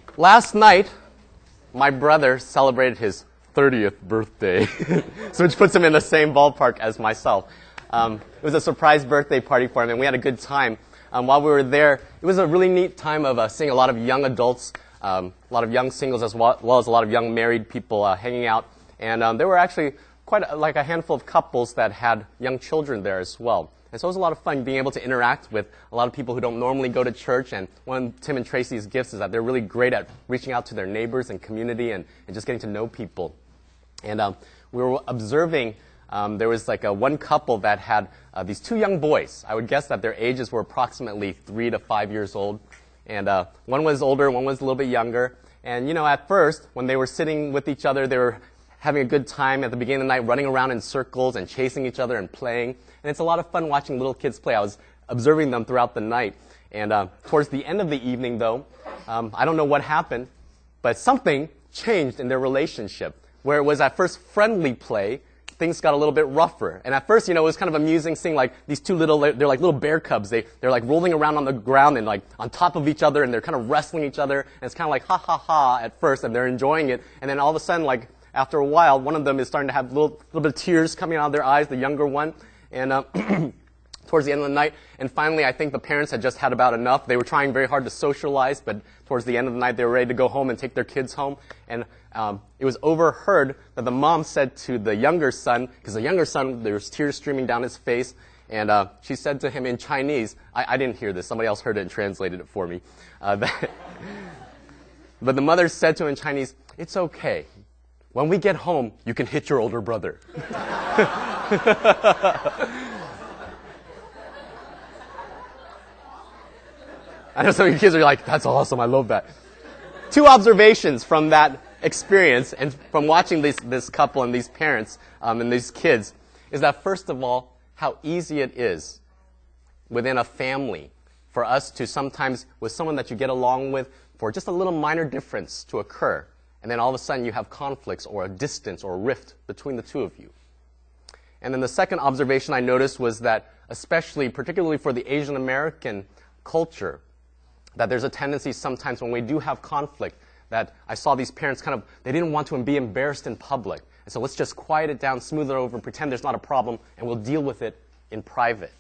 Last night, my brother celebrated his 30th birthday, so which puts him in the same ballpark as myself. It was a surprise birthday party for him, and we had a good time. While we were there, it was a really neat time of seeing a lot of young adults, a lot of young singles, as well as a lot of young married people hanging out. And there were actually quite a handful of couples that had young children there as well. And so it was a lot of fun being able to interact with a lot of people who don't normally go to church. And one of Tim and Tracy's gifts is that they're really great at reaching out to their neighbors and community and just getting to know people. And we were observing, there was one couple that had these two young boys. I would guess that their ages were approximately 3 to 5 years old. And one was older, one was a little bit younger. And, at first, when they were sitting with each other, they were having a good time at the beginning of the night, running around in circles and chasing each other and playing. And it's a lot of fun watching little kids play. I was observing them throughout the night. And towards the end of the evening, though, I don't know what happened, but something changed in their relationship. Where it was at first friendly play, things got a little bit rougher. And at first, it was kind of amusing seeing these two they're like little bear cubs. They're rolling around on the ground and on top of each other, and they're kind of wrestling each other. And it's kind of like ha ha ha at first, and they're enjoying it. And then all of a sudden, after a while, one of them is starting to have a little bit of tears coming out of their eyes, the younger one. And towards the end of the night, and finally, I think the parents had just had about enough. They were trying very hard to socialize, but towards the end of the night, they were ready to go home and take their kids home. And it was overheard that the mom said to the younger son, because the younger son, there was tears streaming down his face, and she said to him in Chinese, I didn't hear this, somebody else heard it and translated it for me. But the mother said to him in Chinese, "It's okay. When we get home, you can hit your older brother." I know some of you kids are like, "That's awesome, I love that." Two observations from that experience and from watching this couple and these parents and these kids is that, first of all, how easy it is within a family for us to sometimes, with someone that you get along with, for just a little minor difference to occur. And then all of a sudden you have conflicts or a distance or a rift between the two of you. And then the second observation I noticed was that, particularly for the Asian American culture, that there's a tendency sometimes when we do have conflict that I saw these parents they didn't want to be embarrassed in public. And so let's just quiet it down, smooth it over, pretend there's not a problem, and we'll deal with it in private.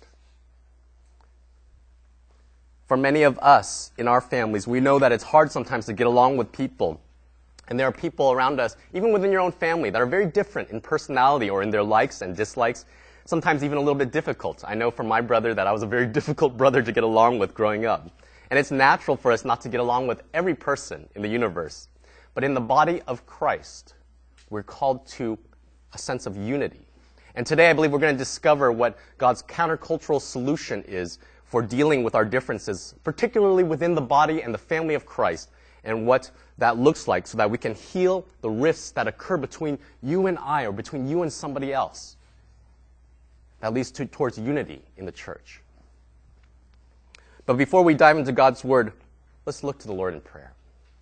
For many of us in our families, we know that it's hard sometimes to get along with people. And there are people around us, even within your own family, that are very different in personality or in their likes and dislikes, sometimes even a little bit difficult. I know from my brother that I was a very difficult brother to get along with growing up. And it's natural for us not to get along with every person in the universe. But in the body of Christ, we're called to a sense of unity. And today I believe we're going to discover what God's countercultural solution is for dealing with our differences, particularly within the body and the family of Christ, and what that looks like so that we can heal the rifts that occur between you and I or between you and somebody else. That leads towards unity in the church. But before we dive into God's Word, let's look to the Lord in prayer.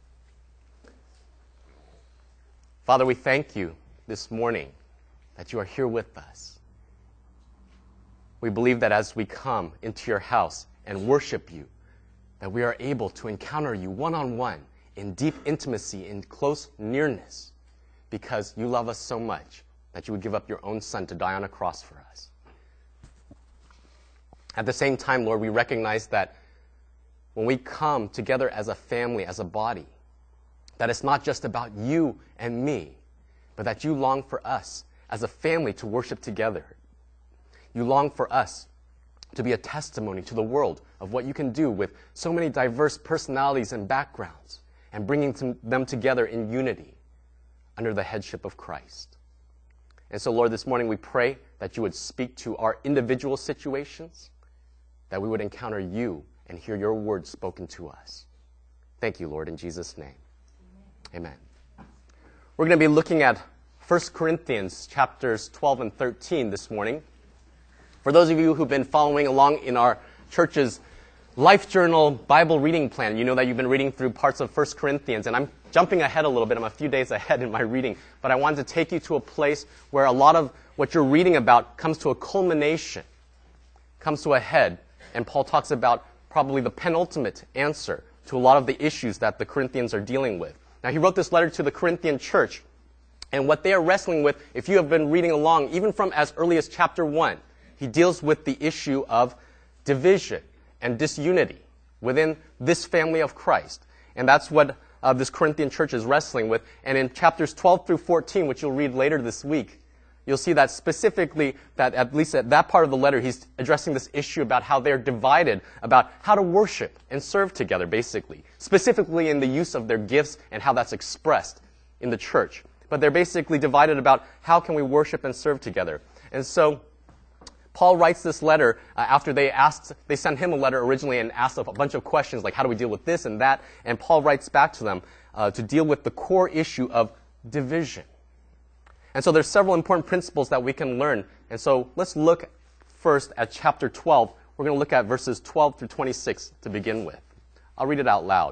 Father, we thank you this morning that you are here with us. We believe that as we come into your house and worship you, that we are able to encounter you one-on-one in deep intimacy, in close nearness, because you love us so much that you would give up your own Son to die on a cross for us. At the same time, Lord, we recognize that when we come together as a family, as a body, that it's not just about you and me, but that you long for us as a family to worship together. You long for us to be a testimony to the world of what you can do with so many diverse personalities and backgrounds, and bringing them together in unity under the headship of Christ. And so, Lord, this morning we pray that you would speak to our individual situations, that we would encounter you and hear your words spoken to us. Thank you, Lord, in Jesus' name. Amen. We're going to be looking at 1 Corinthians chapters 12 and 13 this morning. For those of you who've been following along in our church's Life Journal Bible reading plan, you know that you've been reading through parts of 1 Corinthians, and I'm jumping ahead a little bit. I'm a few days ahead in my reading, but I wanted to take you to a place where a lot of what you're reading about comes to a culmination, comes to a head, and Paul talks about probably the penultimate answer to a lot of the issues that the Corinthians are dealing with. Now, he wrote this letter to the Corinthian church, and what they are wrestling with, if you have been reading along, even from as early as chapter 1, he deals with the issue of division and disunity within this family of Christ. And that's what this Corinthian church is wrestling with. And in chapters 12 through 14, which you'll read later this week, you'll see that specifically, that at least at that part of the letter, he's addressing this issue about how they're divided, about how to worship and serve together, basically. Specifically in the use of their gifts and how that's expressed in the church. But they're basically divided about how can we worship and serve together. And so Paul writes this letter after they sent him a letter originally and asked a bunch of questions like how do we deal with this and that. And Paul writes back to them to deal with the core issue of division. And so there's several important principles that we can learn. And so let's look first at chapter 12. We're going to look at verses 12 through 26 to begin with. I'll read it out loud.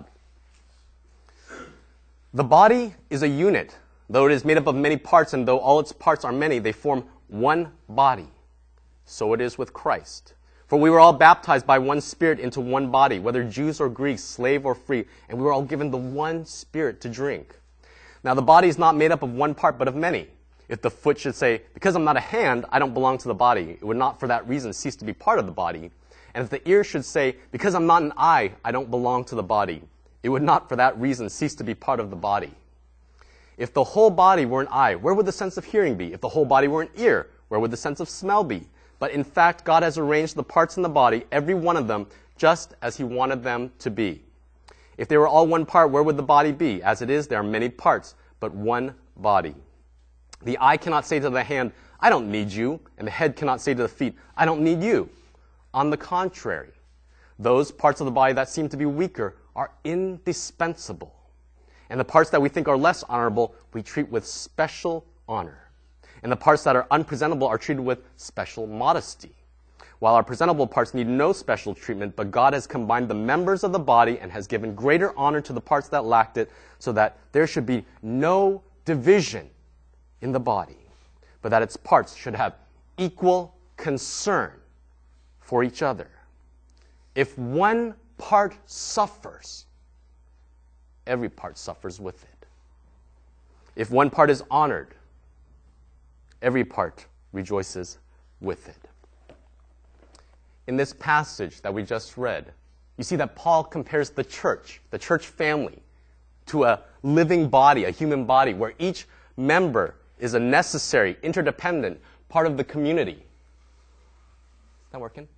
The body is a unit, though it is made up of many parts, and though all its parts are many, they form one body. So it is with Christ. For we were all baptized by one Spirit into one body, whether Jews or Greeks, slave or free, and we were all given the one Spirit to drink. Now the body is not made up of one part, but of many. If the foot should say, because I'm not a hand, I don't belong to the body, it would not for that reason cease to be part of the body. And if the ear should say, because I'm not an eye, I don't belong to the body, it would not for that reason cease to be part of the body. If the whole body were an eye, where would the sense of hearing be? If the whole body were an ear, where would the sense of smell be? But in fact, God has arranged the parts in the body, every one of them, just as he wanted them to be. If they were all one part, where would the body be? As it is, there are many parts, but one body. The eye cannot say to the hand, I don't need you, and the head cannot say to the feet, I don't need you. On the contrary, those parts of the body that seem to be weaker are indispensable. And the parts that we think are less honorable, we treat with special honor. And the parts that are unpresentable are treated with special modesty. While our presentable parts need no special treatment, but God has combined the members of the body and has given greater honor to the parts that lacked it, so that there should be no division in the body, but that its parts should have equal concern for each other. If one part suffers, every part suffers with it. If one part is honored, every part rejoices with it. In this passage that we just read, you see that Paul compares the church family, to a living body, a human body, where each member is a necessary, interdependent part of the community. Is that working?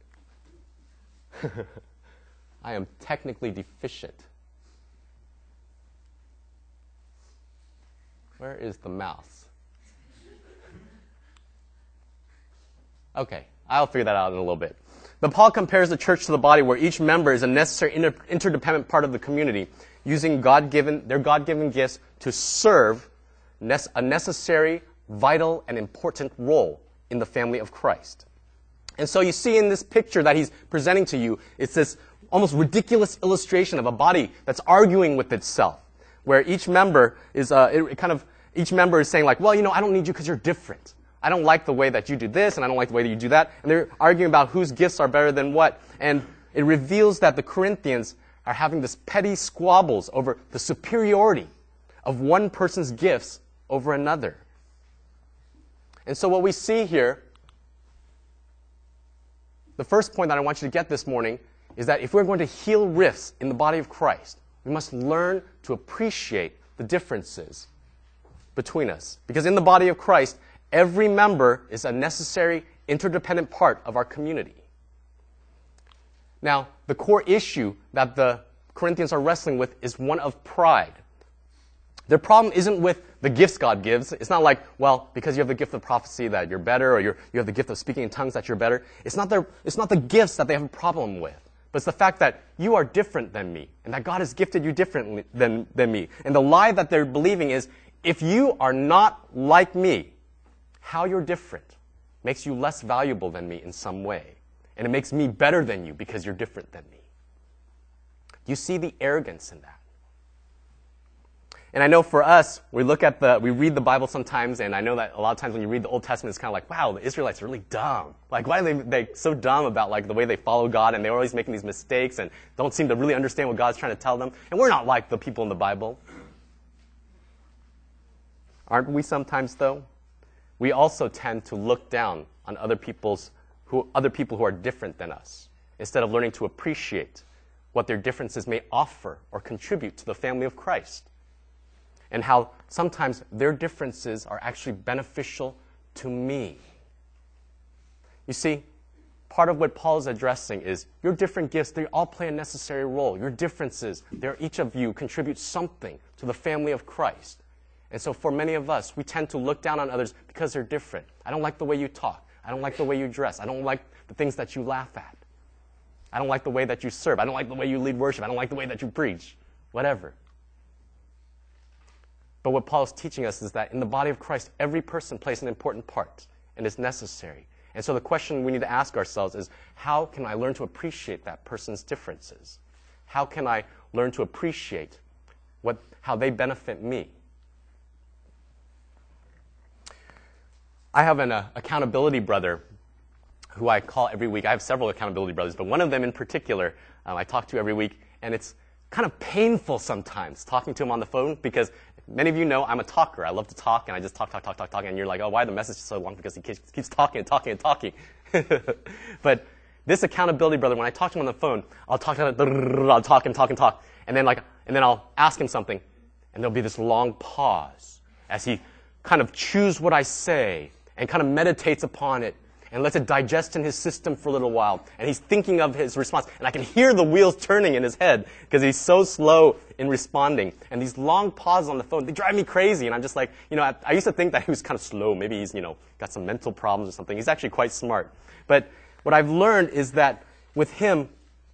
I am technically deficient. Where is the mouse? Okay, I'll figure that out in a little bit. But Paul compares the church to the body where each member is a necessary interdependent part of the community, using their God-given gifts to serve a necessary, vital, and important role in the family of Christ. And so you see in this picture that he's presenting to you, it's this almost ridiculous illustration of a body that's arguing with itself, where each member is saying like, well, I don't need you because you're different. I don't like the way that you do this, and I don't like the way that you do that. And they're arguing about whose gifts are better than what. And it reveals that the Corinthians are having this petty squabbles over the superiority of one person's gifts over another. And so what we see here, the first point that I want you to get this morning is that if we're going to heal rifts in the body of Christ, we must learn to appreciate the differences between us. Because in the body of Christ, every member is a necessary, interdependent part of our community. Now, the core issue that the Corinthians are wrestling with is one of pride. Their problem isn't with the gifts God gives. It's not like, well, because you have the gift of prophecy that you're better, or you have the gift of speaking in tongues that you're better. It's not the gifts that they have a problem with. But it's the fact that you are different than me, and that God has gifted you differently than me. And the lie that they're believing is, if you are not like me, how you're different makes you less valuable than me in some way. And it makes me better than you because you're different than me. You see the arrogance in that. And I know for us, we read the Bible sometimes, and I know that a lot of times when you read the Old Testament, it's kind of like, wow, the Israelites are really dumb. Like, why are they so dumb about like the way they follow God, and they're always making these mistakes and don't seem to really understand what God's trying to tell them? And we're not like the people in the Bible. Aren't we sometimes, though? We also tend to look down on other people who are different than us, instead of learning to appreciate what their differences may offer or contribute to the family of Christ. And how sometimes their differences are actually beneficial to me. You see, part of what Paul is addressing is your different gifts, they all play a necessary role. Your differences, each of you contribute something to the family of Christ. And so for many of us, we tend to look down on others because they're different. I don't like the way you talk. I don't like the way you dress. I don't like the things that you laugh at. I don't like the way that you serve. I don't like the way you lead worship. I don't like the way that you preach. Whatever. But what Paul is teaching us is that in the body of Christ, every person plays an important part and is necessary. And so the question we need to ask ourselves is, how can I learn to appreciate that person's differences? How can I learn to appreciate how they benefit me? I have an accountability brother who I call every week. I have several accountability brothers, but one of them in particular I talk to every week, and it's kind of painful sometimes talking to him on the phone because many of you know I'm a talker. I love to talk, and I just talk, and you're like, oh, why are the messages so long? Because he keeps talking and talking and talking. But this accountability brother, when I talk to him on the phone, I'll talk and talk, and then I'll ask him something, and there'll be this long pause as he kind of chews what I say and kind of meditates upon it and lets it digest in his system for a little while. And he's thinking of his response. And I can hear the wheels turning in his head because he's so slow in responding. And these long pauses on the phone, they drive me crazy. And I'm just like, I used to think that he was kind of slow. Maybe he's, got some mental problems or something. He's actually quite smart. But what I've learned is that with him,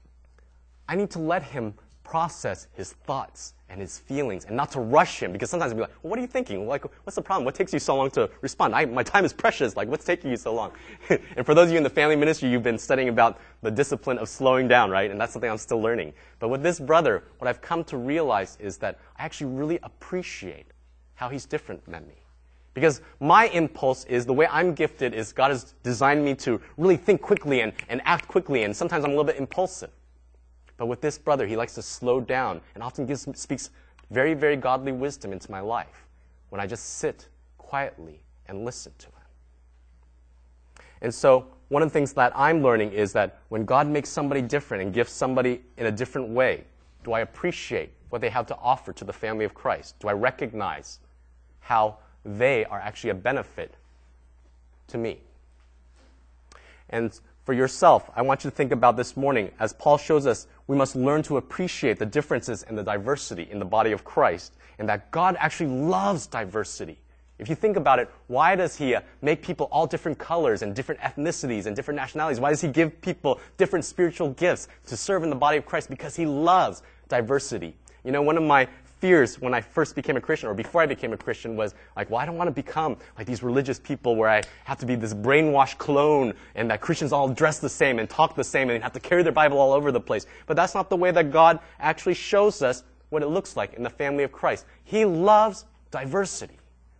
I need to let him process his thoughts and his feelings and not to rush him, because sometimes I'll be like, well, what are you thinking? Like, what's the problem? What takes you so long to respond? My time is precious. Like, what's taking you so long? And for those of you in the family ministry, you've been studying about the discipline of slowing down, right? And that's something I'm still learning. But with this brother, what I've come to realize is that I actually really appreciate how he's different than me. Because my impulse is, the way I'm gifted is God has designed me to really think quickly and act quickly, and sometimes I'm a little bit impulsive. But with this brother, he likes to slow down and often speaks very, very godly wisdom into my life when I just sit quietly and listen to him. And so one of the things that I'm learning is that when God makes somebody different and gifts somebody in a different way, do I appreciate what they have to offer to the family of Christ? Do I recognize how they are actually a benefit to me? And for yourself, I want you to think about this morning. As Paul shows us, we must learn to appreciate the differences and the diversity in the body of Christ, and that God actually loves diversity. If you think about it, why does he make people all different colors and different ethnicities and different nationalities? Why does he give people different spiritual gifts to serve in the body of Christ? Because he loves diversity. One of my fears when I first became a Christian, or before I became a Christian, was like, well, I don't want to become like these religious people where I have to be this brainwashed clone and that Christians all dress the same and talk the same and have to carry their Bible all over the place. But that's not the way that God actually shows us what it looks like in the family of Christ. He loves diversity,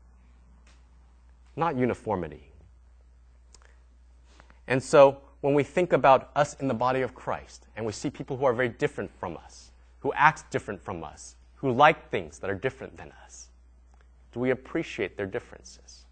not uniformity. And so when we think about us in the body of Christ and we see people who are very different from us, who act different from us, who like things that are different than us, do we appreciate their differences?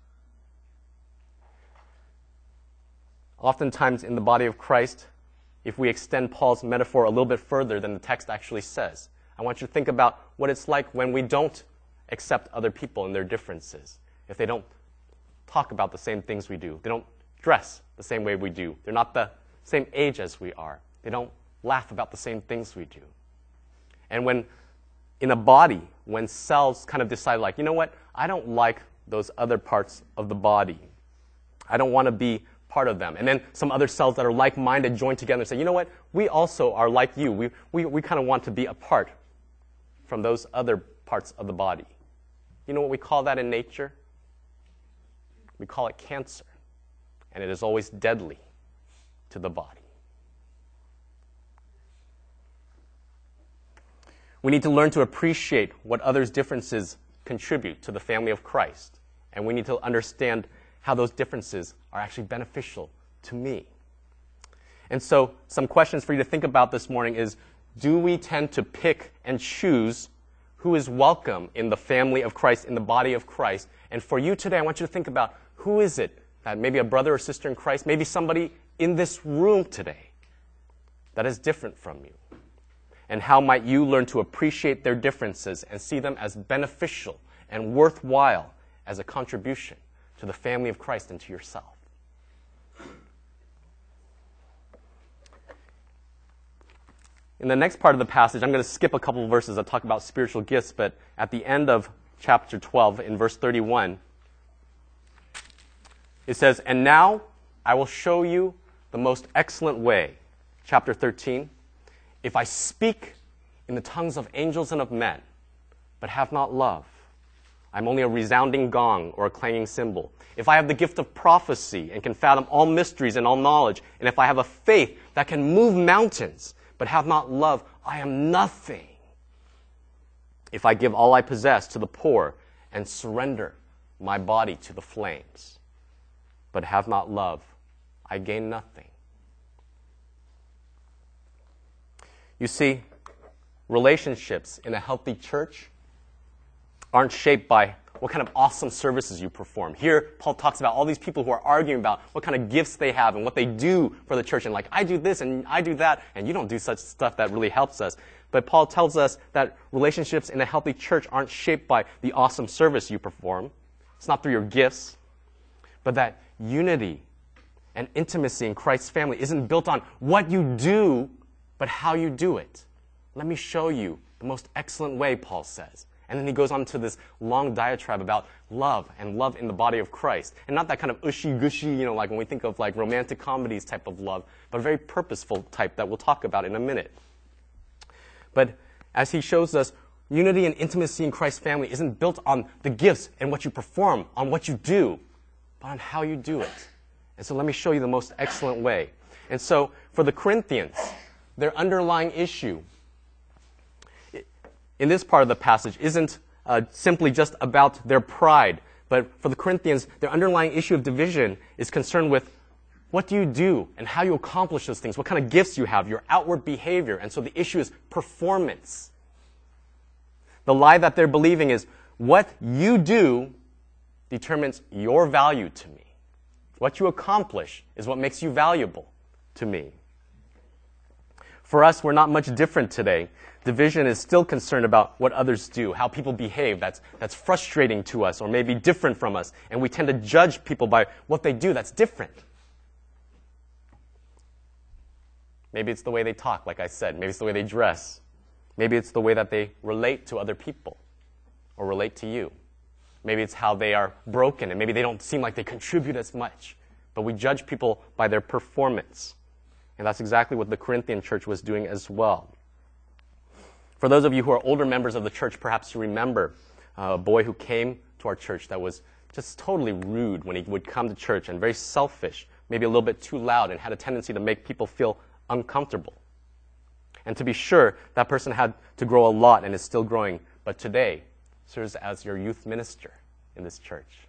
Oftentimes in the body of Christ, if we extend Paul's metaphor a little bit further than the text actually says, I want you to think about what it's like when we don't accept other people and their differences. If they don't talk about the same things we do, they don't dress the same way we do, they're not the same age as we are, they don't laugh about the same things we do. And when in a body, when cells kind of decide, like, you know what, I don't like those other parts of the body. I don't want to be part of them. And then some other cells that are like-minded join together and say, you know what, we also are like you. We kind of want to be apart from those other parts of the body. You know what we call that in nature? We call it cancer. And it is always deadly to the body. We need to learn to appreciate what others' differences contribute to the family of Christ. And we need to understand how those differences are actually beneficial to me. And so some questions for you to think about this morning is, do we tend to pick and choose who is welcome in the family of Christ, in the body of Christ? And for you today, I want you to think about, who is it that maybe a brother or sister in Christ, maybe somebody in this room today that is different from you? And how might you learn to appreciate their differences and see them as beneficial and worthwhile as a contribution to the family of Christ and to yourself? In the next part of the passage, I'm going to skip a couple of verses that talk about spiritual gifts, but at the end of chapter 12, in verse 31, it says, "And now I will show you the most excellent way." Chapter 13, "If I speak in the tongues of angels and of men, but have not love, I'm only a resounding gong or a clanging cymbal. If I have the gift of prophecy and can fathom all mysteries and all knowledge, and if I have a faith that can move mountains, but have not love, I am nothing. If I give all I possess to the poor and surrender my body to the flames, but have not love, I gain nothing." You see, relationships in a healthy church aren't shaped by what kind of awesome services you perform. Here, Paul talks about all these people who are arguing about what kind of gifts they have and what they do for the church. And like, I do this and I do that, and you don't do such stuff that really helps us. But Paul tells us that relationships in a healthy church aren't shaped by the awesome service you perform. It's not through your gifts. But that unity and intimacy in Christ's family isn't built on what you do, but how you do it. Let me show you the most excellent way, Paul says. And then he goes on to this long diatribe about love and love in the body of Christ. And not that kind of ushy-gushy, like when we think of like romantic comedies type of love, but a very purposeful type that we'll talk about in a minute. But as he shows us, unity and intimacy in Christ's family isn't built on the gifts and what you perform, on what you do, but on how you do it. And so let me show you the most excellent way. And so for the Corinthians, their underlying issue in this part of the passage isn't simply just about their pride, but for the Corinthians, their underlying issue of division is concerned with what do you do and how you accomplish those things, what kind of gifts you have, your outward behavior. And so the issue is performance. The lie that they're believing is what you do determines your value to me. What you accomplish is what makes you valuable to me. For us, we're not much different today. Division is still concerned about what others do, how people behave. That's frustrating to us or maybe different from us. And we tend to judge people by what they do that's different. Maybe it's the way they talk, like I said. Maybe it's the way they dress. Maybe it's the way that they relate to other people or relate to you. Maybe it's how they are broken and maybe they don't seem like they contribute as much. But we judge people by their performance. And that's exactly what the Corinthian church was doing as well. For those of you who are older members of the church, perhaps you remember a boy who came to our church that was just totally rude when he would come to church and very selfish, maybe a little bit too loud, and had a tendency to make people feel uncomfortable. And to be sure, that person had to grow a lot and is still growing, but today serves as your youth minister in this church.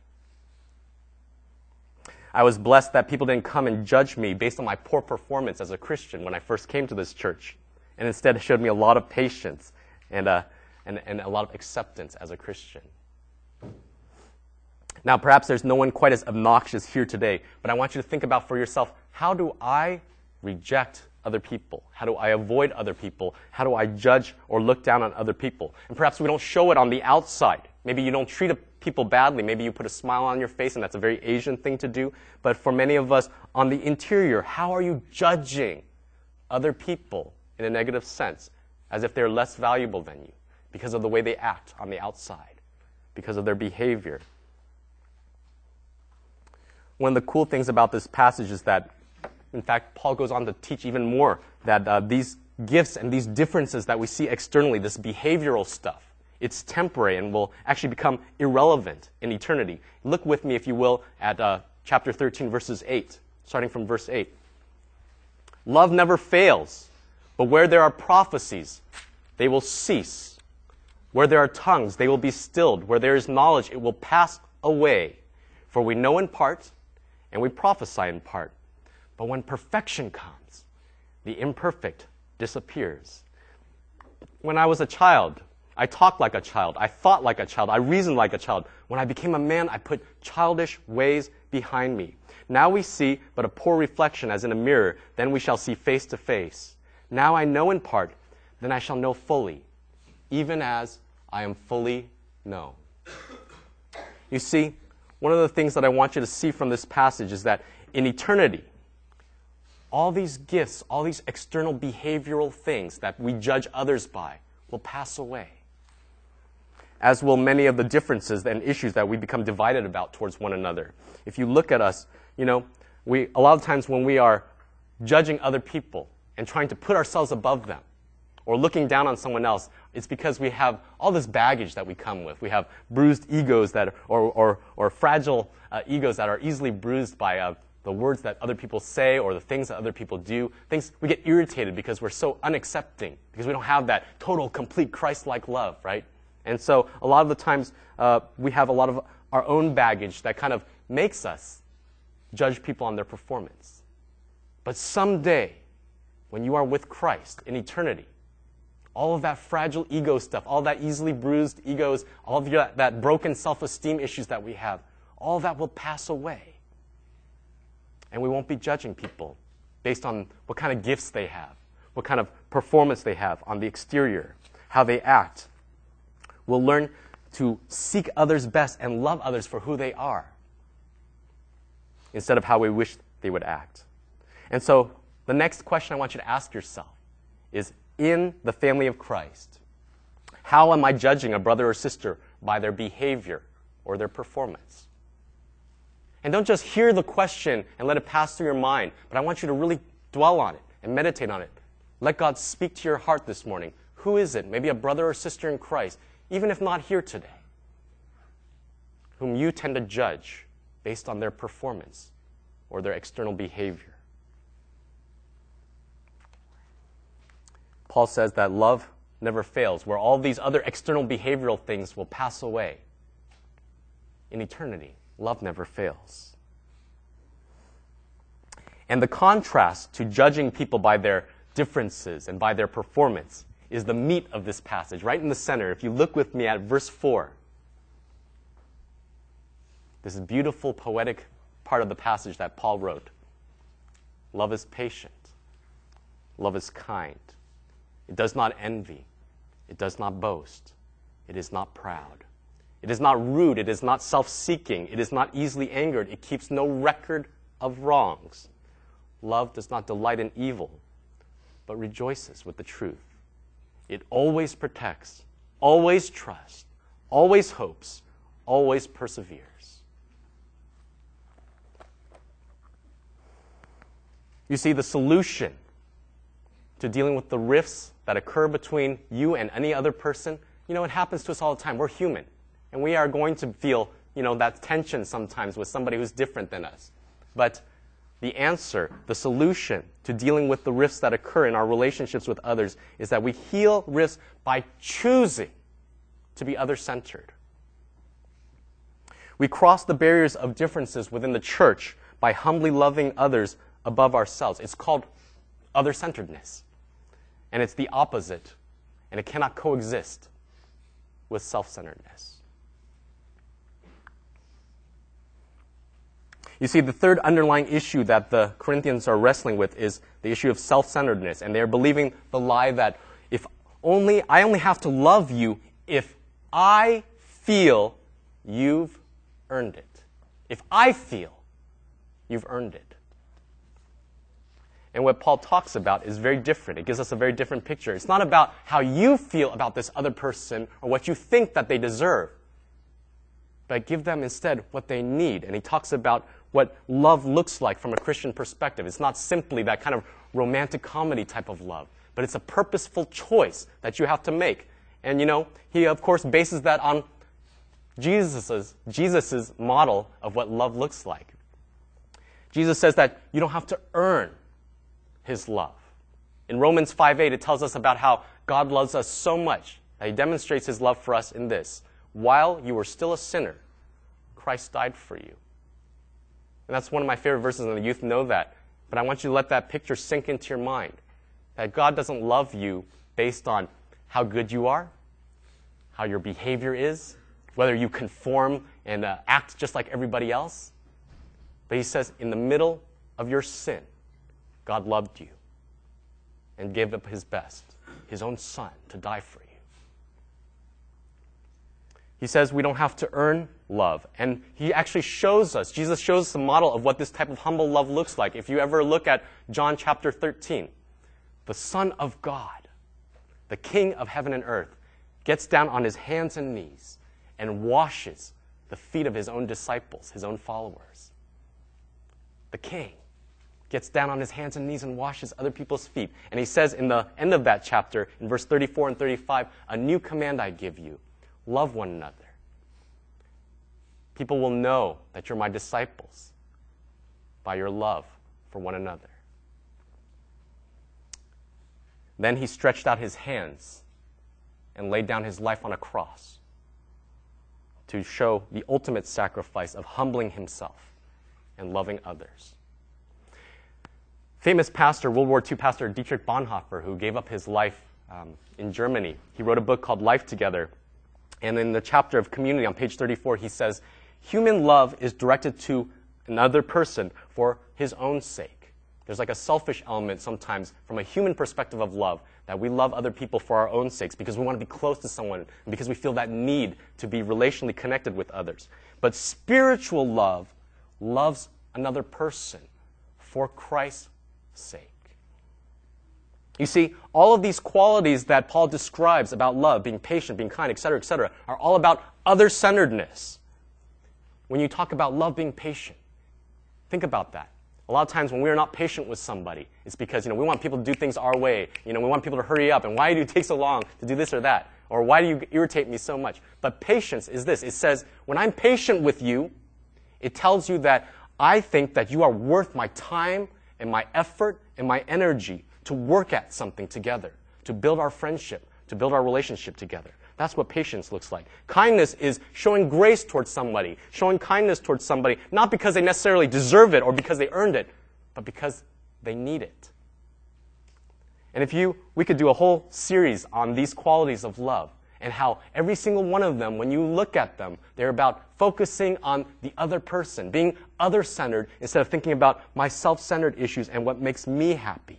I was blessed that people didn't come and judge me based on my poor performance as a Christian when I first came to this church, and instead showed me a lot of patience and a lot of acceptance as a Christian. Now, perhaps there's no one quite as obnoxious here today, but I want you to think about for yourself, how do I reject other people? How do I avoid other people? How do I judge or look down on other people? And perhaps we don't show it on the outside. Maybe you don't treat people badly. Maybe you put a smile on your face, and that's a very Asian thing to do. But for many of us, on the interior, how are you judging other people in a negative sense, as if they're less valuable than you because of the way they act on the outside, because of their behavior? One of the cool things about this passage is that, in fact, Paul goes on to teach even more that these gifts and these differences that we see externally, this behavioral stuff, it's temporary and will actually become irrelevant in eternity. Look with me, if you will, at chapter 13, verses 8, starting from verse 8. Love never fails, but where there are prophecies, they will cease. Where there are tongues, they will be stilled. Where there is knowledge, it will pass away. For we know in part, and we prophesy in part. But when perfection comes, the imperfect disappears. When I was a child, I talked like a child. I thought like a child. I reasoned like a child. When I became a man, I put childish ways behind me. Now we see but a poor reflection as in a mirror. Then we shall see face to face. Now I know in part, then I shall know fully, even as I am fully known. You see, one of the things that I want you to see from this passage is that in eternity, all these gifts, all these external behavioral things that we judge others by will pass away, as will many of the differences and issues that we become divided about towards one another. If you look at us, a lot of times when we are judging other people and trying to put ourselves above them or looking down on someone else, it's because we have all this baggage that we come with. We have bruised egos or fragile egos that are easily bruised by the words that other people say or the things that other people do. We get irritated because we're so unaccepting, because we don't have that total, complete Christ-like love, right? And so a lot of the times we have a lot of our own baggage that kind of makes us judge people on their performance. But someday, when you are with Christ in eternity, all of that fragile ego stuff, all that easily bruised egos, all of that broken self-esteem issues that we have, all that will pass away. And we won't be judging people based on what kind of gifts they have, what kind of performance they have on the exterior, how they act. We'll learn to seek others' best and love others for who they are, instead of how we wish they would act. And so the next question I want you to ask yourself is, in the family of Christ, how am I judging a brother or sister by their behavior or their performance? And don't just hear the question and let it pass through your mind, but I want you to really dwell on it and meditate on it. Let God speak to your heart this morning. Who is it? Maybe a brother or sister in Christ, even if not here today, whom you tend to judge based on their performance or their external behavior. Paul says that love never fails, where all these other external behavioral things will pass away. In eternity, love never fails. And the contrast to judging people by their differences and by their performance is the meat of this passage, right in the center. If you look with me at verse 4, this beautiful poetic part of the passage that Paul wrote. Love is patient. Love is kind. It does not envy. It does not boast. It is not proud. It is not rude. It is not self-seeking. It is not easily angered. It keeps no record of wrongs. Love does not delight in evil, but rejoices with the truth. It always protects, always trusts, always hopes, always perseveres. You see, the solution to dealing with the rifts that occur between you and any other person, it happens to us all the time. We're human. And we are going to feel, that tension sometimes with somebody who's different than us. But the answer, the solution to dealing with the rifts that occur in our relationships with others is that we heal rifts by choosing to be other-centered. We cross the barriers of differences within the church by humbly loving others above ourselves. It's called other-centeredness. And it's the opposite, and it cannot coexist with self-centeredness. You see, the third underlying issue that the Corinthians are wrestling with is the issue of self-centeredness. And they're believing the lie that I only have to love you if I feel you've earned it. If I feel you've earned it. And what Paul talks about is very different. It gives us a very different picture. It's not about how you feel about this other person or what you think that they deserve, but give them instead what they need. And he talks about what love looks like from a Christian perspective. It's not simply that kind of romantic comedy type of love, but it's a purposeful choice that you have to make. And he of course bases that on Jesus's model of what love looks like. Jesus says that you don't have to earn his love. In Romans 5:8, it tells us about how God loves us so much that he demonstrates his love for us in this. While you were still a sinner, Christ died for you. And that's one of my favorite verses, and the youth know that. But I want you to let that picture sink into your mind. That God doesn't love you based on how good you are, how your behavior is, whether you conform and act just like everybody else. But he says, in the middle of your sin, God loved you and gave up his best, his own son, to die for you. He says we don't have to earn love. And he actually shows us, Jesus shows us the model of what this type of humble love looks like. If you ever look at John chapter 13, the Son of God, the King of heaven and earth, gets down on his hands and knees and washes the feet of his own disciples, his own followers. The King gets down on his hands and knees and washes other people's feet. And he says in the end of that chapter, in verse 34 and 35, a new command I give you. Love one another. People will know that you're my disciples by your love for one another. Then he stretched out his hands and laid down his life on a cross to show the ultimate sacrifice of humbling himself and loving others. Famous pastor, World War II pastor Dietrich Bonhoeffer, who gave up his life in Germany, he wrote a book called Life Together. And in the chapter of community on page 34, he says, human love is directed to another person for his own sake. There's like a selfish element sometimes from a human perspective of love, that we love other people for our own sakes because we want to be close to someone and because we feel that need to be relationally connected with others. But spiritual love loves another person for Christ's sake. You see, all of these qualities that Paul describes about love, being patient, being kind, etc., are all about other-centeredness. When you talk about love being patient, think about that. A lot of times when we're not patient with somebody, it's because, we want people to do things our way. We want people to hurry up. And why do you take so long to do this or that? Or why do you irritate me so much? But patience is this. It says, when I'm patient with you, it tells you that I think that you are worth my time and my effort and my energy to work at something together, to build our friendship, to build our relationship together. That's what patience looks like. Kindness is showing grace towards somebody, showing kindness towards somebody, not because they necessarily deserve it or because they earned it, but because they need it. And we could do a whole series on these qualities of love and how every single one of them, when you look at them, they're about focusing on the other person, being other-centered instead of thinking about my self-centered issues and what makes me happy.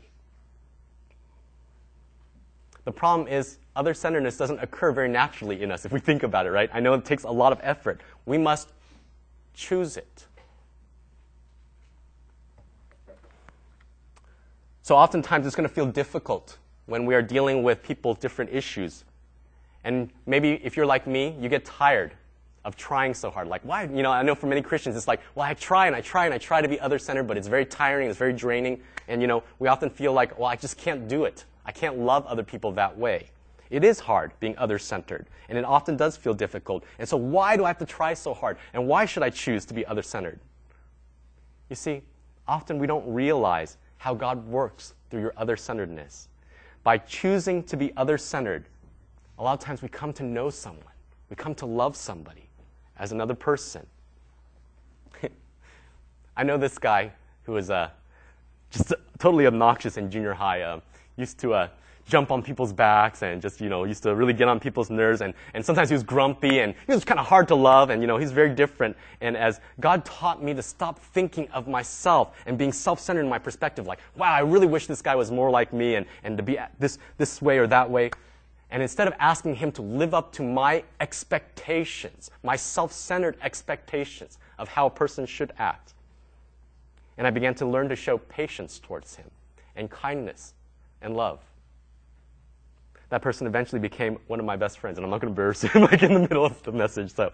The problem is other-centeredness doesn't occur very naturally in us if we think about it, right? I know it takes a lot of effort. We must choose it. So oftentimes it's going to feel difficult when we are dealing with people's different issues. And maybe if you're like me, you get tired of trying so hard. Like, why? I know for many Christians it's like, well, I try and I try and I try to be other-centered, but it's very tiring, it's very draining. And, we often feel like, well, I just can't do it. I can't love other people that way. It is hard being other-centered, and it often does feel difficult. And so why do I have to try so hard? And why should I choose to be other-centered? You see, often we don't realize how God works through your other-centeredness. By choosing to be other-centered, a lot of times we come to know someone. We come to love somebody as another person. I know this guy who was just totally obnoxious in junior high. Used to jump on people's backs and just, used to really get on people's nerves. And sometimes he was grumpy and he was kind of hard to love and, he's very different. And as God taught me to stop thinking of myself and being self-centered in my perspective, like, wow, I really wish this guy was more like me and to be this way or that way. And instead of asking him to live up to my expectations, my self-centered expectations of how a person should act, and I began to learn to show patience towards him and kindness and love. That person eventually became one of my best friends, and I'm not going to embarrass him like in the middle of the message. So,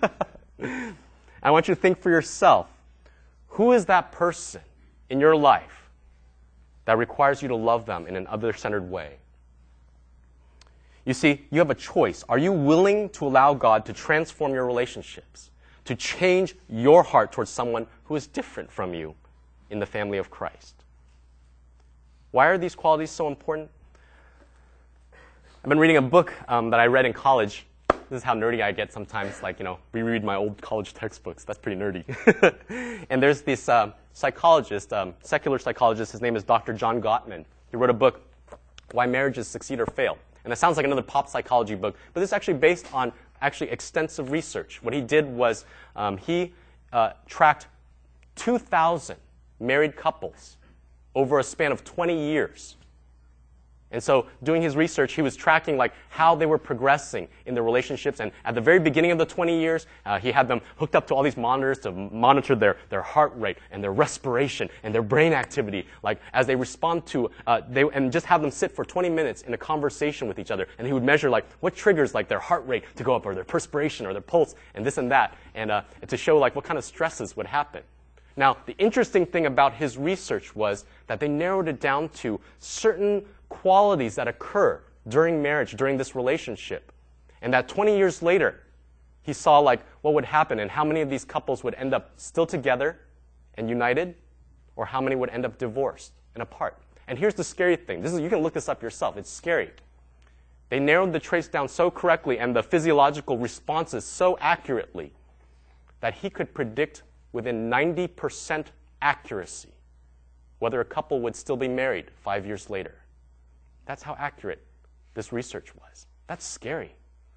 I want you to think for yourself, who is that person in your life that requires you to love them in an other-centered way? You see, you have a choice. Are you willing to allow God to transform your relationships, to change your heart towards someone who is different from you in the family of Christ? Why are these qualities so important? I've been reading a book that I read in college. This is how nerdy I get sometimes, reread my old college textbooks. That's pretty nerdy. And there's this psychologist, secular psychologist, his name is Dr. John Gottman. He wrote a book, Why Marriages Succeed or Fail. And it sounds like another pop psychology book, but this is actually based on extensive research. What he did was he tracked 2,000 married couples over a span of 20 years. And so doing his research, he was tracking how they were progressing in their relationships. And at the very beginning of the 20 years, he had them hooked up to all these monitors to monitor their heart rate and their respiration and their brain activity, as they respond to, and just have them sit for 20 minutes in a conversation with each other. And he would measure what triggers their heart rate to go up, or their perspiration, or their pulse, and this and that, and to show what kind of stresses would happen. Now, the interesting thing about his research was that they narrowed it down to certain qualities that occur during marriage, during this relationship. And that 20 years later, he saw what would happen and how many of these couples would end up still together and united, or how many would end up divorced and apart. And here's the scary thing. You can look this up yourself. It's scary. They narrowed the traits down so correctly and the physiological responses so accurately that he could predict within 90% accuracy whether a couple would still be married 5 years later. That's how accurate this research was. That's scary.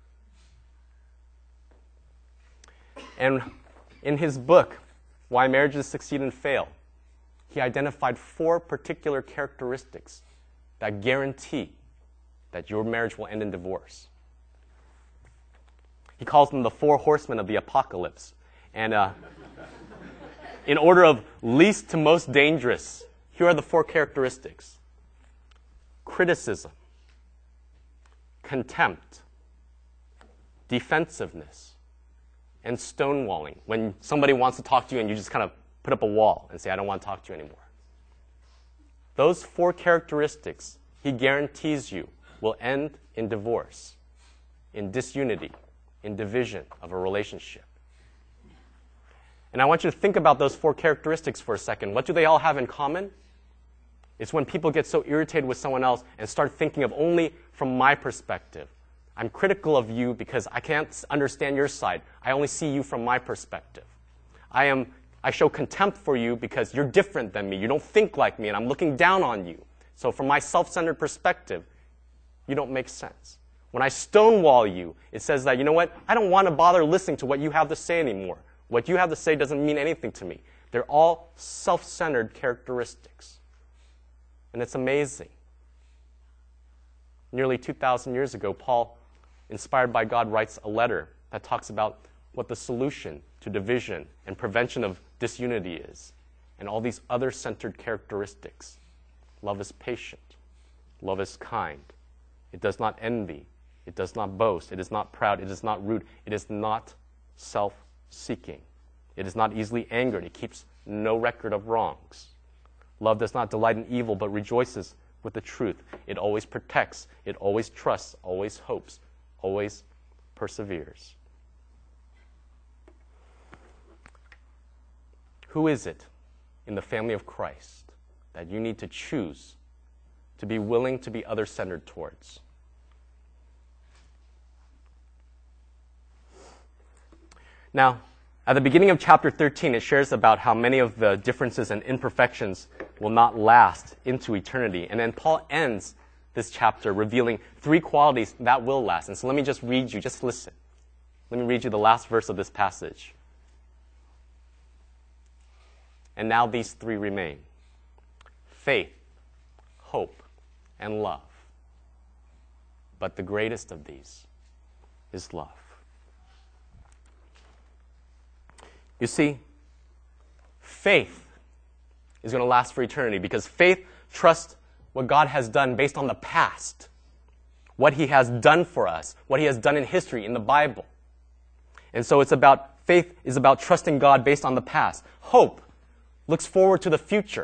And in his book, Why Marriages Succeed and Fail, he identified 4 particular characteristics that guarantee that your marriage will end in divorce. He calls them the 4 horsemen of the apocalypse. And in order of least to most dangerous, here are the 4 characteristics. Criticism, contempt, defensiveness, and stonewalling. When somebody wants to talk to you and you just kind of put up a wall and say, I don't want to talk to you anymore. Those 4 characteristics, he guarantees you, will end in divorce, in disunity, in division of a relationship. And I want you to think about those 4 characteristics for a second. What do they all have in common? It's when people get so irritated with someone else and start thinking of only from my perspective. I'm critical of you because I can't understand your side. I only see you from my perspective. I show contempt for you because you're different than me. You don't think like me, and I'm looking down on you. So from my self-centered perspective, you don't make sense. When I stonewall you, it says that, you know what? I don't want to bother listening to what you have to say anymore. What you have to say doesn't mean anything to me. They're all self-centered characteristics. And it's amazing. Nearly 2,000 years ago, Paul, inspired by God, writes a letter that talks about what the solution to division and prevention of disunity is, and all these other-centered characteristics. Love is patient. Love is kind. It does not envy. It does not boast. It is not proud. It is not rude. It is not self-seeking. It is not easily angered. It keeps no record of wrongs. Love does not delight in evil, but rejoices with the truth. It always protects. It always trusts, always hopes, always perseveres. Who is it in the family of Christ that you need to choose to be willing to be other-centered towards? Now, at the beginning of chapter 13, it shares about how many of the differences and imperfections will not last into eternity. And then Paul ends this chapter revealing 3 qualities that will last. And so let me just read you, just listen. Let me read you the last verse of this passage. And now these 3 remain: faith, hope, and love. But the greatest of these is love. You see, faith is going to last for eternity because faith trusts what God has done based on the past, what He has done for us, what He has done in history, in the Bible. And so faith is about trusting God based on the past. Hope looks forward to the future,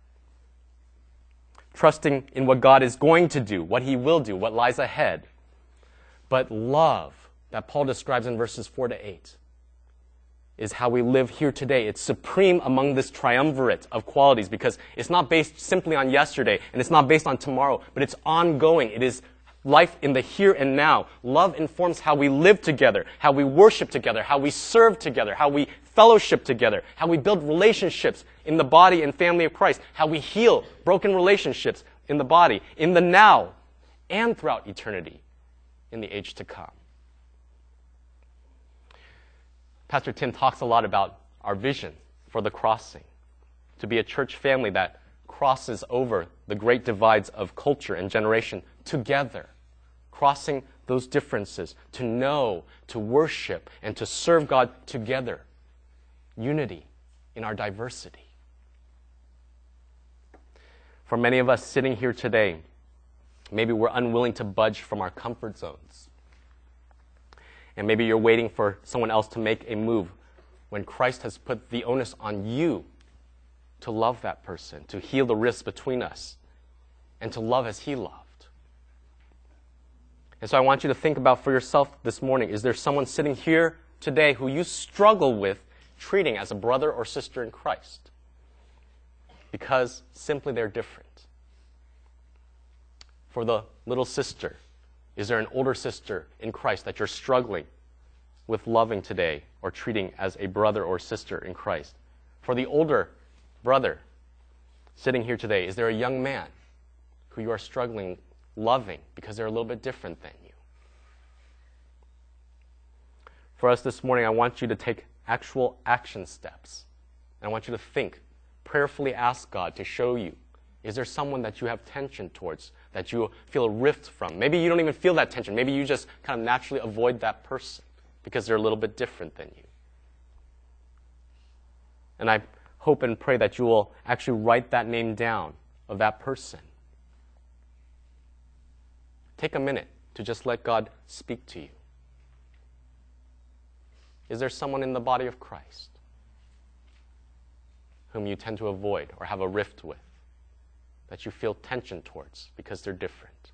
trusting in what God is going to do, what He will do, what lies ahead. But love, that Paul describes in verses 4 to 8, is how we live here today. It's supreme among this triumvirate of qualities because it's not based simply on yesterday and it's not based on tomorrow, but it's ongoing. It is life in the here and now. Love informs how we live together, how we worship together, how we serve together, how we fellowship together, how we build relationships in the body and family of Christ, how we heal broken relationships in the body, in the now, and throughout eternity, in the age to come. Pastor Tim talks a lot about our vision for the crossing, to be a church family that crosses over the great divides of culture and generation together, crossing those differences to know, to worship, and to serve God together. Unity in our diversity. For many of us sitting here today, maybe we're unwilling to budge from our comfort zones. And maybe you're waiting for someone else to make a move when Christ has put the onus on you to love that person, to heal the rifts between us, and to love as He loved. And so I want you to think about for yourself this morning, is there someone sitting here today who you struggle with treating as a brother or sister in Christ? Because simply they're different. For the little sister, is there an older sister in Christ that you're struggling with loving today or treating as a brother or sister in Christ? For the older brother sitting here today, is there a young man who you are struggling loving because they're a little bit different than you? For us this morning, I want you to take actual action steps. And I want you to think, prayerfully ask God to show you, is there someone that you have tension towards, that you feel a rift from? Maybe you don't even feel that tension. Maybe you just kind of naturally avoid that person because they're a little bit different than you. And I hope and pray that you will actually write that name down of that person. Take a minute to just let God speak to you. Is there someone in the body of Christ whom you tend to avoid or have a rift with, that you feel tension towards because they're different?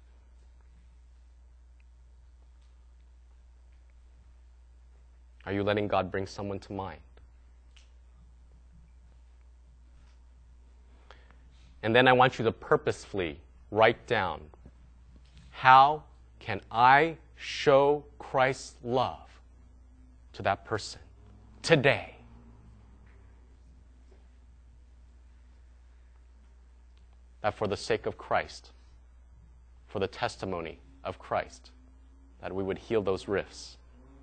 Are you letting God bring someone to mind? And then I want you to purposefully write down, how can I show Christ's love to that person today? That for the sake of Christ, for the testimony of Christ, that we would heal those rifts.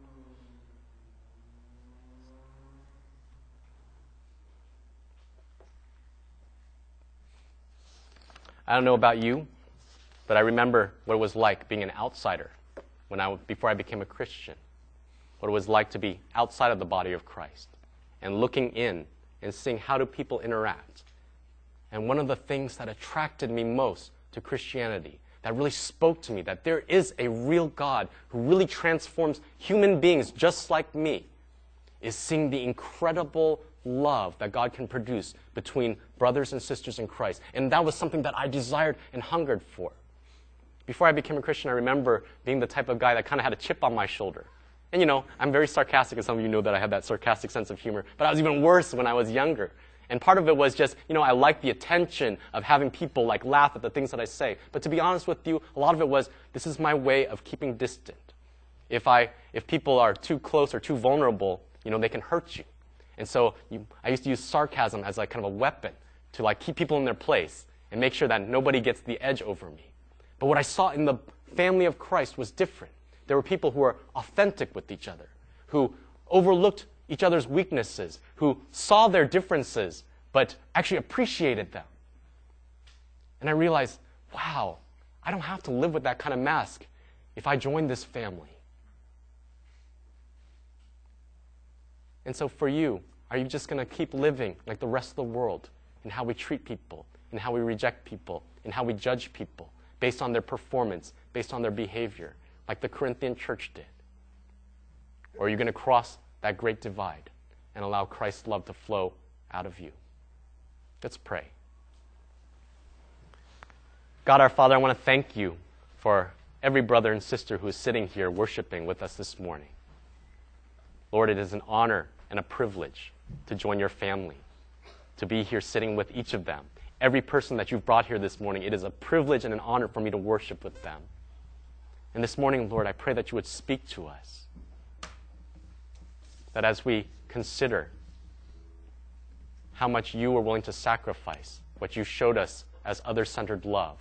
I don't know about you, but I remember what it was like being an outsider before I became a Christian. What it was like to be outside of the body of Christ and looking in and seeing how do people interact. And one of the things that attracted me most to Christianity, that really spoke to me, that there is a real God who really transforms human beings just like me, is seeing the incredible love that God can produce between brothers and sisters in Christ. And that was something that I desired and hungered for. Before I became a Christian, I remember being the type of guy that kind of had a chip on my shoulder. And you know, I'm very sarcastic, and some of you know that I have that sarcastic sense of humor, but I was even worse when I was younger. And part of it was just, I like the attention of having people laugh at the things that I say. But to be honest with you, a lot of it was, this is my way of keeping distant. If people are too close or too vulnerable, they can hurt you. And so I used to use sarcasm as kind of a weapon to keep people in their place and make sure that nobody gets the edge over me. But what I saw in the family of Christ was different. There were people who were authentic with each other, who overlooked each other's weaknesses, who saw their differences, but actually appreciated them. And I realized, wow, I don't have to live with that kind of mask if I join this family. And so for you, are you just going to keep living like the rest of the world in how we treat people, in how we reject people, in how we judge people, based on their performance, based on their behavior, like the Corinthian church did? Or are you going to cross that great divide and allow Christ's love to flow out of you? Let's pray. God our Father, I want to thank you for every brother and sister who is sitting here worshiping with us this morning. Lord, it is an honor and a privilege to join your family, to be here sitting with each of them. Every person that you've brought here this morning, it is a privilege and an honor for me to worship with them. And this morning, Lord, I pray that you would speak to us. That as we consider how much you were willing to sacrifice, what you showed us as other-centered love,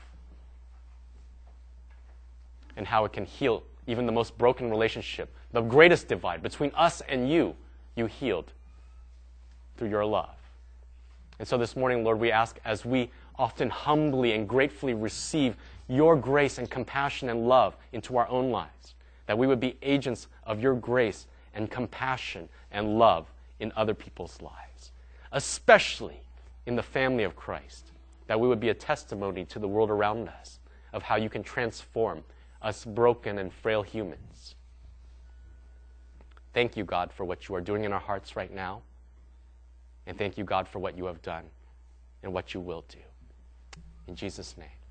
and how it can heal even the most broken relationship, the greatest divide between us and you healed through your love. And so this morning, Lord, we ask, as we often humbly and gratefully receive your grace and compassion and love into our own lives, that we would be agents of your grace and compassion and love in other people's lives, especially in the family of Christ, that we would be a testimony to the world around us of how you can transform us broken and frail humans. Thank you, God, for what you are doing in our hearts right now. And thank you, God, for what you have done and what you will do. In Jesus' name.